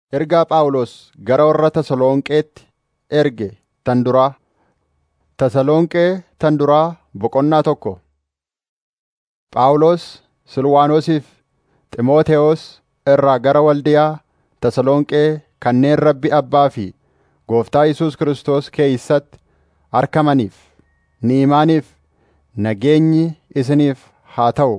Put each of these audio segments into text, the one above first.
Ergaa Phaawulos gara warra Tasalonqeetti erge tan duraa. Tasalonqee tan duraa boqonnaa tokko. Phaawulos Silwaanoosiif Xiimotewos irraa gara waldiyaa Tasalonqee kanneen Rabbi Abbaa fi Gooftaa Yesuus Kiristoos keessatti argamaniif, ni'imaaniif nageenyi isiniif haa ta'u.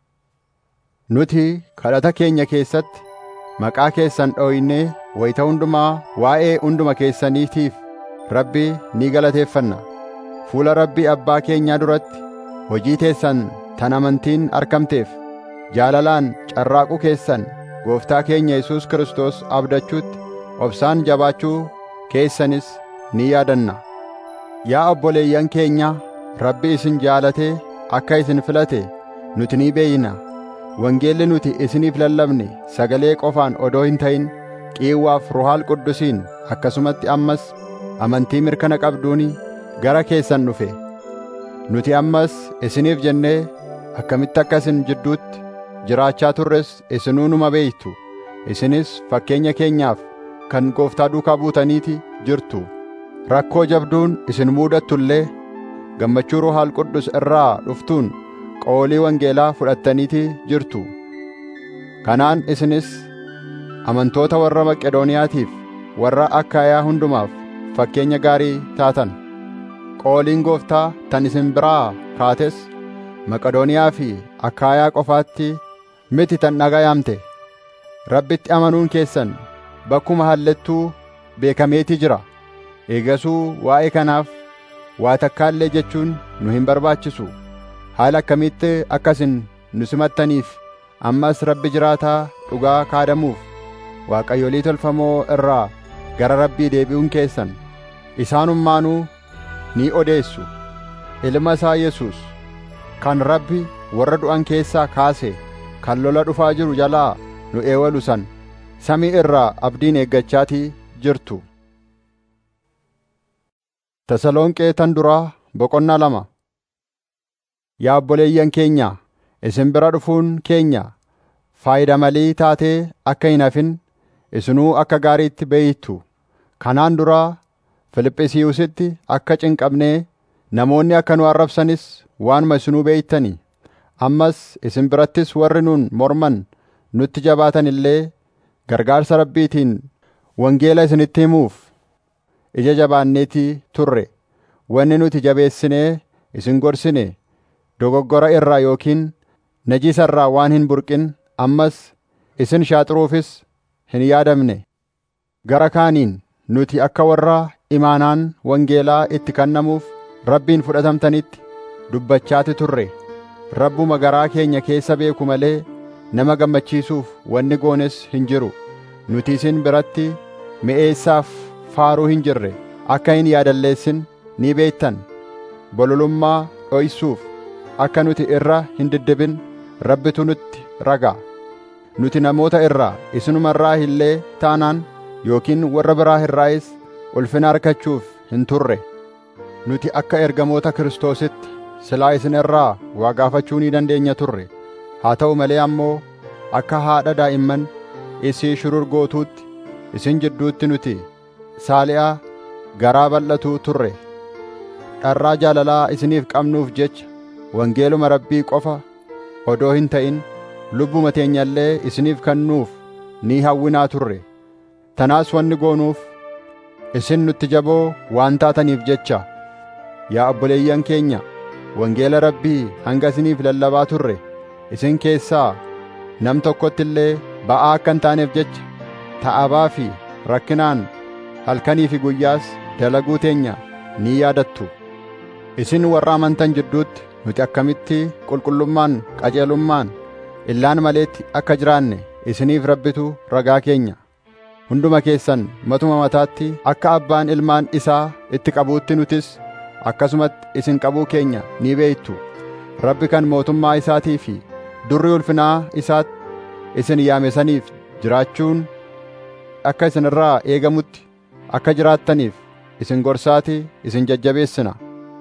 Nuti kadhata keenya keessatti maqaa keessan dhooynee wayita hundumaa waa'ee hunduma keessaniitiif Rabbi ni galateeffanna. Fuula Rabbi Abbaa keenyaa duratti hojii teessan tan amantiin argamteef jaalalaan carraaquu keessan Gooftaa keenya Yesuus Kiristoos abdachuutti obsaan jabaachuu keessanis ni yaadanna. Yaa obboleeyyan keenya, Rabbi isin jaalatee akka isin filate nuti ni beeyna. Wangeelli nuti isiniif lallabne sagalee qofaan odoo hin ta'in qiiwwaaf Ruuhaal Quddusiin akkasumatti ammas amantii mirkana qabduuni gara keessan dhufe. Nuti ammas isiniif jennee akkamitti akka isin jidduutti jiraachaa turres isinuu numa beeytu. Isinis fakkeenya keenyaaf kan Gooftaa duukaa buutaniiti jirtu. Rakkoo jabduun isin muudattu illee gammachuu Ruuhaal Quddus irraa dhuftuun qoolii wangeelaa fudhattaniiti jirtu. Kanaan isinis amantoota warra Maqedooniyaatiif warra Akaayaa hundumaaf fakkeenya gaarii taatan. Qooliin Gooftaa tan isin biraa kaates Maqedooniyaa fi Akaayaa qofaatti miti tan dhaga'amte. Rabbitti amanuun keessan bakkuma hallettuu beekameeti jira. Eegasuu waa'ee kanaaf waa takkaallee jechuun nu hin barbaachisu. Haala akkamitti akkasin nu simattaniif ammas Rabbi jiraataa dhugaa kaadamuuf waaqayyolii tolfamoo irraa gara Rabbii deebi'uun keessan isaanummaanuu ni odeessu. Ilma isaa Yesuus kan Rabbi warra du'an keessaa kaase kan lola dhufaa jiru jalaa nu eewalu san samii irraa abdiin eeggachaatii jirtu. Tasalonqee tan duraa boqonnaa 2. Yaa obboleeyyan keenya, isin bira dhufuun keenya faayida malii taatee akka hin hafin isinuu akka gaariitti beeytu. Kanaan duraa Filiphisiiyusitti akka cinqabnee namoonni akka nu arrabsanis waanuma isinuu beeytanii. Ammas isin birattis warri nuun morman nutti jabaatan illee gargaarsa Rabbiitiin wangeela isinitti himuuf ija jabaanneetii turre. Wanni nuti jabeessinee isin gorsine dogoggora irraa yookiin najisa irraa waan hin burqin ammas isin shaaxuruufis hin yaadamne. Gara kaaniin nuti akka warra imaanaan wangeelaa itti kennamuuf Rabbiin fudhatamtanitti dubbachaati turre. Rabbuma garaa keenya keessa beeku malee nama gammachiisuuf wanni goones hin jiru. Nuti isin biratti mi'eessaaf faaruu hin jirre. Akka hin yaadalleessin ni beektan. Bololummaa dhoysuuf akka nuti irra hin diddibin Rabbitu nutti ragaa. Nuti namoota irraa isinuma irraa illee taanaan yookiin warra biraa irraayis ulfina argachuuf hin turre. Nuti akka ergamoota Kiristoositti silaa isin irraa waa gaafachuu ni dandeenya turre. Haa ta'u malee ammoo akka haadha daa'imman isii shururgootuutti isin jidduutti nuti saali'aa garaa bal'atuu turre. Dharraa jaalalaa isiniif qabnuuf jecha wangeeluma Rabbii qofa odoo hin ta'in lubbuma teenya illee isiniif kennuuf ni hawwinaa turre. Tanaas wanni goonuuf isin nutti jaboo waan taataniif jecha. Yaa obboleeyyan keenya, wangeela Rabbii hanga isiniif lallabaa turre isin keessaa nam tokkotti illee ba'aa akka hin taaneef jecha ta'abaa fi rakkinaan halkanii fi guyyaas dalaguu teenya ni yaadattu. Isin warra amantan jidduutti nuti akkamitti qulqullummaan qajeelummaan illaan maleetti akka jiraanne isiniif Rabbitu ragaa keenya. Hunduma keessan matuma mataatti akka abbaan ilmaan isaa itti qabuutti nutis akkasumatti isin qabuu keenya ni beeytu. Rabbi kan mootummaa isaatii fi durri ulfinaa isaatti isin yaamesaniif jiraachuun akka isin irraa eegamutti akka jiraattaniif isin gorsaati isin jajjabeessina.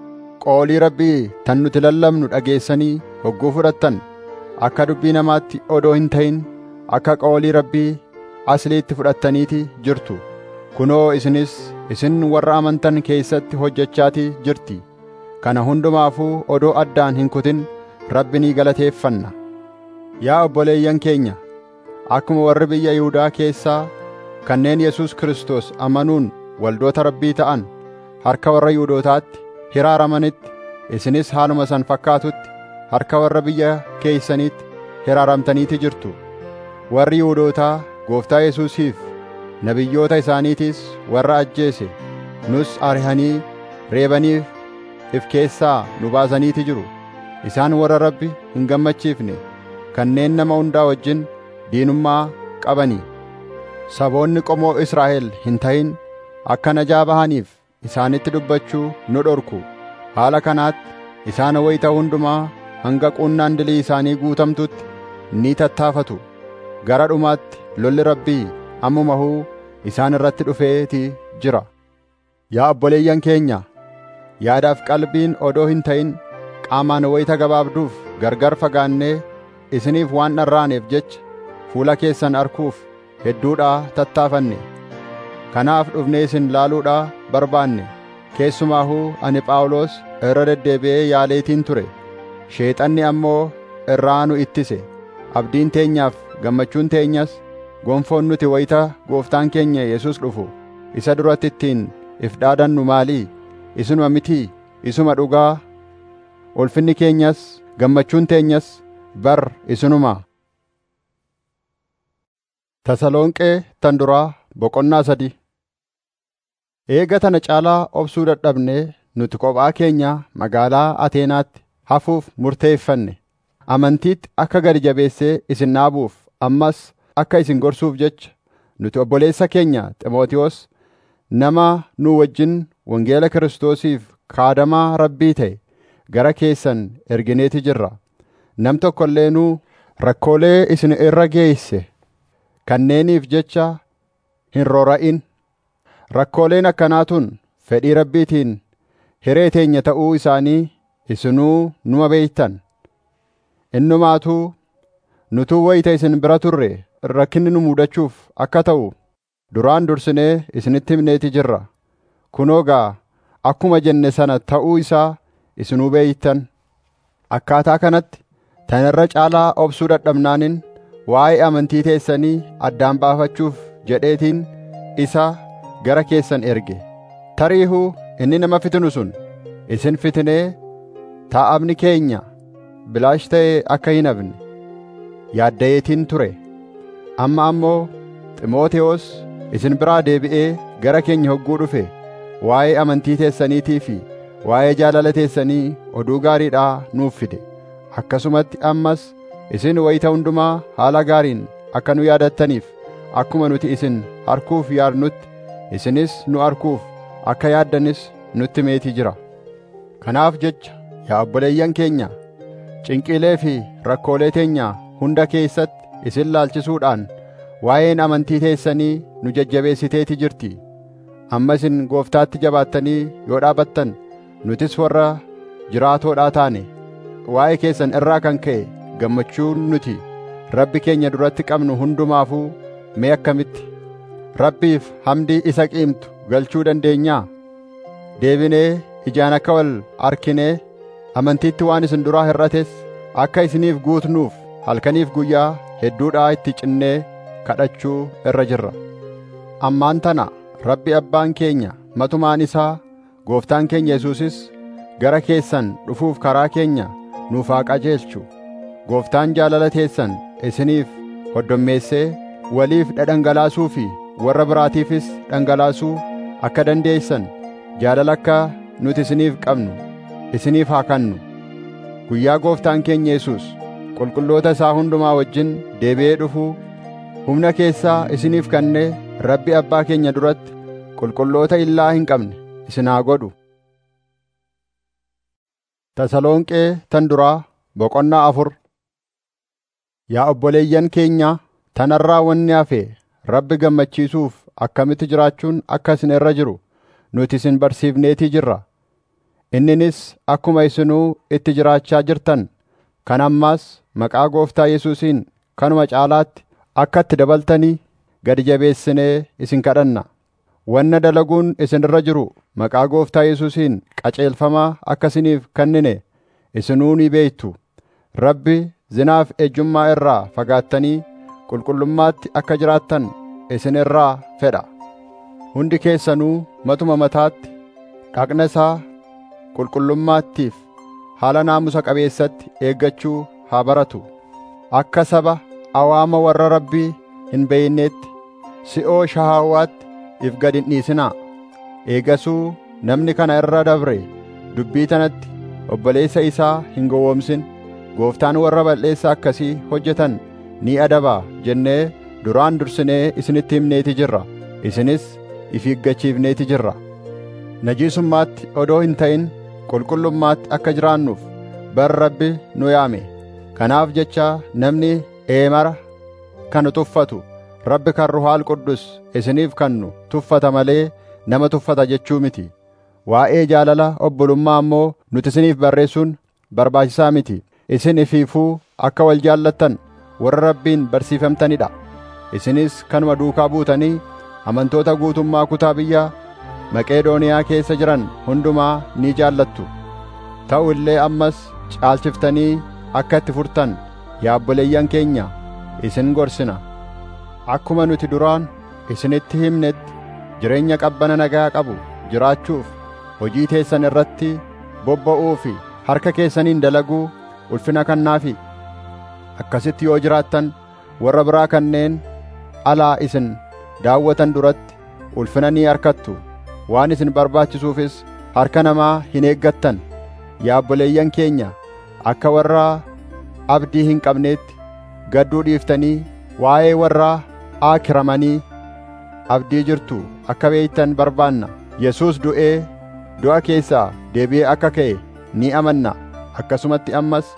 Qoolii Rabbii tan nuti lallabnu dhageessanii hogguu fudhattan akka dubbii namaatti odoo hin ta'in akka qoolii Rabbii asliitti fudhattaniiti jirtu. Kunoo isin warra amantan keessatti hojjechaatii jirti. Kana hundumaafuu odoo addaan hin kutin Rabbi ni galateeffanna. Yaa obboleeyyan keenya, akkuma warri biyya Yihuudaa keessaa kanneen Yesuus Kiristoos amanuun waldoota Rabbii ta'an harka warra Yihuudootaatti hiraaramanitti, isinis haaluma san fakkaatutti harka warra biyya keeysaniitti hiraaramtaniiti jirtu. Warri Yihuudootaa Gooftaa Yesuusiif nabiyyoota isaaniitiis warra ajjeese, nus arihanii reebaniif if keessaa nu baasaniiti jiru. Isaan warra Rabbi hin gammachiifne, kanneen nama hundaa wajjin diinummaa qabanii, saboonni qomoo Israa'el hin ta'in akka najaa bahaniif isaanitti dubbachuu nu dhorku. Haala kanaatti isaan wayita hundumaa hanga quunnaan dilii isaanii guutamtutti ni tattaafatu. Gara dhumaatti lolli Rabbii ammumahuu isaan irratti dhufeetii jira. Yaa obboleeyyan keenya, yaadaaf qalbiin odoo hin ta'in qaamaan wayita gabaabduuf gargar fagaannee isiniif waan dharraaneef jecha fuula keessan arkuuf hedduudhaa tattaafanne. Kanaaf dhufnee isin laaluudhaa barbaanne. Keessumaahuu ani Phaawulos irra deddeebi'ee yaaleetiin ture. Sheexanni ammoo irraa nu ittise. Abdiin teenyaaf gammachuun teenyas gonfoon nuti wayita Gooftaan keenya Yesuus dhufu isa duratti ittiin if dhaadannu maalii? Isinuma mitii? Isuma dhugaa? Ulfinni keenyas gammachuun teenyas bar isinuma. Tasalonqee tan duraa boqonnaa 3. Eega tana caalaa obsuu dadhabnee nuti kophaa keenya magaalaa Ateenaatti hafuuf murteeffanne. Amantiitti akka gadi jabeessee isin dhaabuuf ammas akka isin gorsuuf jecha nuti obboleessa keenya Ximootiyoos nama nu wajjin wangeela Kiristoosiif kaadamaa Rabbii ta'e gara keessan ergineeti jirra. Nam tokko illeenuu rakkoolee isin irra geesse kanneeniif jecha hin roora'in. Rakkooleen akkanaatun fedhii Rabbiitiin hiree teenya ta'uu isaanii isinuu numa beeytan. Innumaatuu nutuu wayita isin bira turre rakkinni nu muudachuuf akka ta'u duraan dursinee isinitti himneeti jirra. Kunoo gaa akkuma jenne sana ta'uu isaa isinuu beeytan. Akkaataa kanatti tan irra caalaa obsuu dadhabnaanin waa'ee amantii teessanii addaan baafachuuf jedheetiin isa gara keessan erge. Tariihuu inni nama fitinu sun isin fitinee taa'abni keenya bilaash ta'ee akka hin hafne yaaddayeetiin ture. Amma ammoo Ximootewoos isin biraa deebi'ee gara keenya hogguu dhufe waa'ee amantii teessaniitii fi waa'ee jaalala teessanii oduu gaariidhaa nuuf fide. Akkasumatti ammas isin wayita hundumaa haala gaariin akka nu yaadattaniif akkuma nuti isin harkuuf yaadnutti isinis nu harkuuf akka yaaddanis nutti meetii jira. Kanaaf jecha yaa obboleeyyan keenya, cinqiilee fi rakkoolee teenya hunda keessatti isin laalchisuudhaan waa'een amantii teessanii nu jajjabeessiteeti jirti. Amma isin Gooftaatti jabaattanii yoo dhaabattan nutis warra jiraatoodhaa taane. Waa'ee keessan irraa kan ka'e gammachuun nuti Rabbi keenya duratti qabnu hundumaafuu mee akkamitti Rabbiif hamdii isa qiimtu galchuu dandeenyaa? Deebinee ijaan akka wal arkinee amantiitti waan isin duraa hir'ates akka isiniif guutnuuf halkaniif guyyaa hedduudhaa itti cinnee kadhachuu irra jirra. Ammaan tana Rabbi Abbaan keenya matumaan isaa Gooftaan keenya Yesuusis gara keessan dhufuuf karaa keenya nuuf haa qajeelchu. Gooftaan jaalala teessan isiniif hoddommeessee waliif dhadhangalaasuu fi warra biraatiifis dhangalaasuu akka dandeessan jaalala akka nuti isiniif qabnu isiniif haa kennu. Guyyaa Gooftaan keenya Yesuus qulqulloota isaa hundumaa wajjin deebi'ee dhufuu humna keessaa isiniif kennee Rabbi Abbaa keenya duratti qulqulloota illaa hin qabne isin haa godhu. Tasalonqee tan duraa boqonnaa 4. Yaa obboleeyyan keenya, tanarraa wanni hafe Rabbi gammachiisuuf akkamitti jiraachuun akka isin irra jiru nuti isin barsiifneetii jirra. Inninis akkuma isinuu itti jiraachaa jirtan kan ammaas maqaa Gooftaa Yesuusiin kanuma caalaatti akka itti dabaltanii gadi jabeessinee isin kadhanna. Wanna dalaguun isin irra jiru maqaa Gooftaa Yesuusiin qajeelfamaa akka isiniif kennine isinuu ni beektu. Rabbi zinaaf ejjummaa irraa fagaattanii qulqullummaatti akka jiraattan isin irraa fedha. Hundi keessanuu matuma mataatti dhaqna isaa qulqullummaattiif haala naamusa qabeessatti eeggachuu haa baratu. Akka saba awaama warra Rabbii hin beeyneetti si'oo shahaawaatti if gad hin dhiisinaa. Eegasuu namni kana irra dabre dubbii tanatti obboleessa isaa hin gowwoomsin. Gooftaan warra balleessa akkasii hojjetan ni adabaa jennee duraan dursinee isinitti himneeti jirra. Isinis if eeggachiifneeti jirra. Najiisummaatti odoo hin ta'in qulqullummaatti akka jiraannuuf bar Rabbi nu yaame. Kanaaf jecha namni eemara kan tuffatu Rabbi kan Ruhaal Quddus isiniif kennu tuffata malee nama tuffata jechuu miti. Waa'ee jaalala obbolummaa ammoo nuti isiniif barreessuun barbaachisaa miti. Isin ifiifuu akka wal jaallattan warra Rabbiin barsiifamtanidha. Isinis kanuma duukaa buutanii amantoota guutummaa kutaa biyya Maqeedooniyaa keessa jiran hundumaa ni jaallattu. Ta'u illee ammas caalchiftanii akka itti furtan yaa obboleeyyan keenya isin gorsina. Akkuma nuti duraan isinitti himnetti jireenya qabbana nagaa qabu jiraachuuf hojii teessan irratti bobba'uu fi harka keessaniin dalaguu ulfina kannaafi. Akkasitti yoo jiraattan warra biraa kanneen alaa isin daawwatan duratti ulfina ni harkattu. Waan isin barbaachisuufis harka namaa hin eeggattan. Yaa obboleeyyan keenya akka warra abdii hin qabneetti gadduu dhiiftanii waa'ee warra aakiramanii abdii jirtu akka beektan barbaanna. Yesuus du'ee du'a keessaa deebi'ee akka ka'e ni amanna. Akkasumatti ammas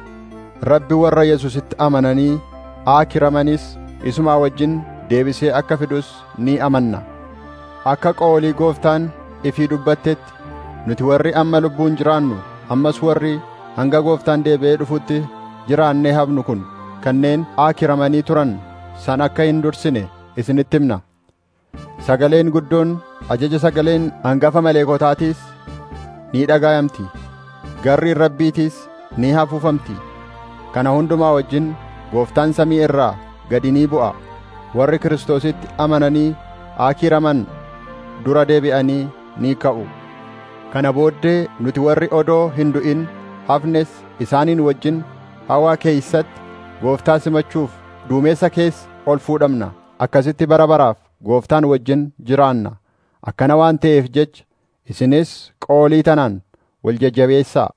Rabbi warra Yesuusitti amananii aakiramanis isumaa wajjin deebisee akka fidus ni amanna. Akka qoolii Gooftaan ifii dubbattetti nuti warri amma lubbuun jiraannu ammas warri hanga Gooftaan deebi'ee dhufutti jiraannee hafnu kun kanneen aakiramanii turan san akka hin dursine isinitti himna. Sagaleen guddoon ajaja sagaleen hangafa maleekotaatiis ni dhaga'amti. Garriin Rabbiitiis ni hafuufamti. Kana hundumaa wajjin Gooftaan samii irraa gadi ni bu'a. Warri Kiristoositti amananii aakiraman dura deebi'anii ni ka'u. Kana booddee nuti warri odoo hin du'in hafnes isaaniin wajjin hawaa keeysatti Gooftaa simachuuf duumessa keessa ol fuudhamna. Akkasitti bara baraaf Gooftaan wajjin jiraanna. Akkana waan ta'eef jecha isinis qoolii tanaan wal jajjabeessaa.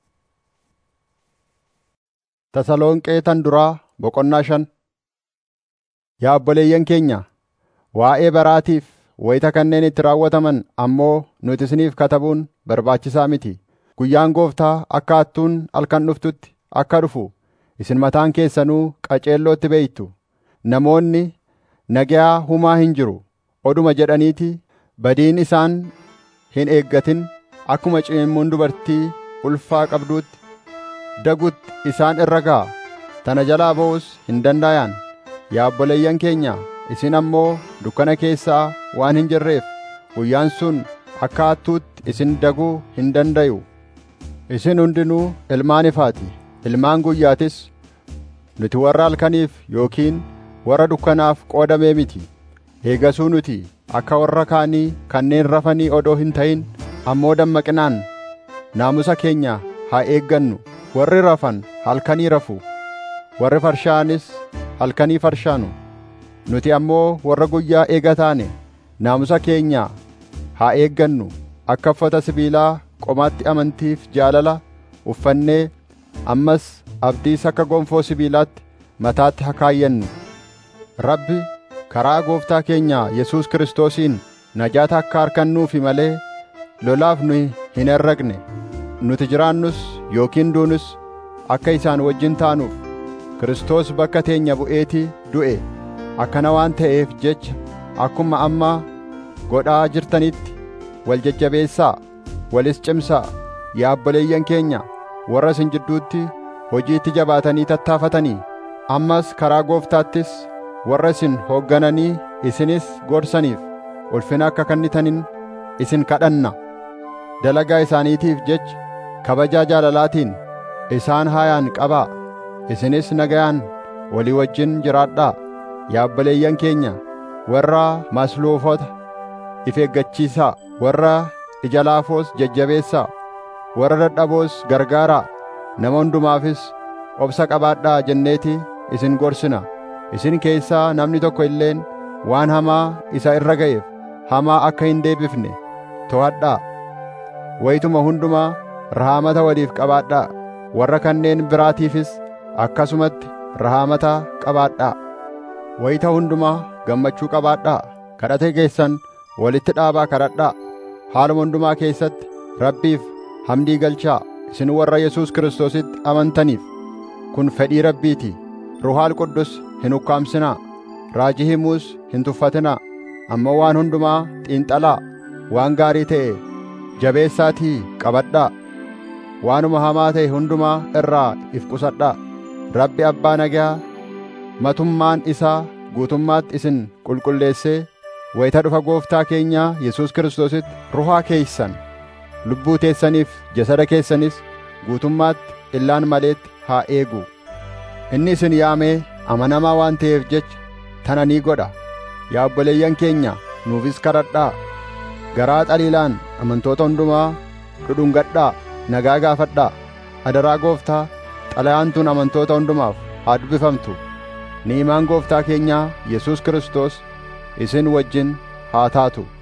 Tasalonqee tan duraa boqonnaa 5. Yaa obboleeyyan keenya waa'ee baraatiif wayita kanneen itti raawwataman ammoo nuti isiniif katabuun barbaachisaa miti. Guyyaan Gooftaa akka hattuun halkan dhuftutti akka dhufu isin mataan keessanuu qaceellootti beeytu. Namoonni nagayaa humaa hin jiru oduma jedhaniiti badiin isaan hin eeggatin akkuma cimimmuun dubartii ulfaa qabduutti dagutti isaan irra ga'a. Tana jalaa ba'uus hin danda'an. Yaa obboleeyyan keenya isin ammoo dukkana keessaa waan hin jirreef guyyaan sun akka hattuutti isin daguu hin dandayu. Isin hundinuu ilmaan ifaati, ilmaan guyyaatis. Nuti warra halkaniif yookiin warra dukkanaaf qoodamee miti. Eegasuu nuti akka warra kaanii kanneen rafanii odoo hin ta'in ammoo dammaqinaan naamusa keenya haa eeggannu. Warri rafan halkanii rafu, warri farshaanis halkanii farshaanu. Nuti ammoo warra guyyaa eega taane naamusa keenya haa eeggannu. Akka uffata sibiilaa qomaatti amantiif jaalala uffannee ammas abdiis akka gonfoo sibiilaatti mataatti haa kaayyannu. Rabbi karaa Gooftaa keenya Yesuus Kiristoosiin najaata akka harkannuufi malee lolaaf nu hin herregne. Nuti jiraannus yookiin duunus akka isaan wajjin taanuuf Kiristoos bakka teenya bu'eetii du'e. Akkana waan ta'eef jecha akkuma amma godhaa jirtanitti wal jajjabeessaa, walis cimsaa. Yaa obboleeyyan keenya warra isin jidduutti hojiitti jabaatanii tattaafatanii ammas karaa Gooftaattis warra isin hooggananii isinis gorsaniif ulfina akka kennitaniin isin kadhanna. Dalagaa isaaniitiif jecha kabajaa jaalalaatiin isaan haayaan qabaa. Isinis nagayaan walii wajjin jiraadhaa. Yaa obboleeyyan keenya warra masluufota if eeggachiisaa, warra ija laafoos jajjabeessaa, warra dadhaboos gargaaraa. Nama hundumaafis obsa qabaadhaa jenneeti isin gorsina. Isin keessaa namni tokko illeen waan hamaa isa irra ga'eef hamaa akka hin deebifne to'adhaa. Wayituma hundumaa rahaamata waliif qabaadhaa. Warra kanneen biraatiifis akkasumatti rahaamata qabaadhaa. Wayita hundumaa gammachuu qabaadhaa. Kadhata keessan walitti dhaabaa kadhadhaa. Haaluma hundumaa keessatti Rabbiif hamdii galchaa. Isin warra Yesuus Kiristoositti amantaniif kun fedhii Rabbiiti. Ruhaal Quddus hin ukkaamsinaa. Raajii himuus hin tuffatinaa. Amma waan hundumaa xiinxalaa. Waan gaarii ta'e jabeessaatii qabadhaa. Waanuma hamaa ta'e hundumaa irraa if qusadhaa. Rabbi abbaa nagaa matummaan isaa guutummaatti isin qulqulleessee wayita dhufa gooftaa keenyaa Yesuus Kiristoositti ruhaa keessan, lubbuu teessaniif jasada keessanis guutummaatti illaan maleetti haa eegu. Inni isin yaamee amanamaa waan ta'eef jecha tana ni godha. Yaa obboleeyyan keenya nuufis kadhadhaa. Garaa xaliilaan amantoota hundumaa dhudhungadhaa. Nagaa gaafadhaa. Adaraa gooftaa xalayaan tun amantoota hundumaaf haa dubbifamtu. Ni'imaan gooftaa keenyaa Yesuus Kiristoos isin wajjin haa taatu.